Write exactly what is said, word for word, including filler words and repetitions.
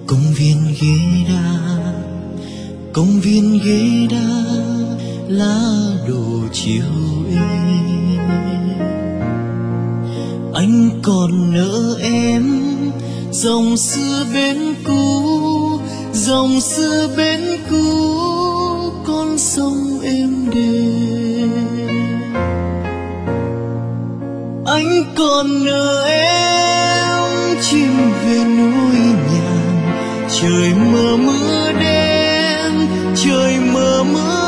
Công viên ghế đá, công viên ghế đá, lá đổ chiều êm. Anh còn nợ em dòng xưa bên cũ, dòng xưa bên cũ, con sông êm đềm. Anh còn nợ em chim về núi nhàn, trời mờ mưa đêm, trời mờ mưa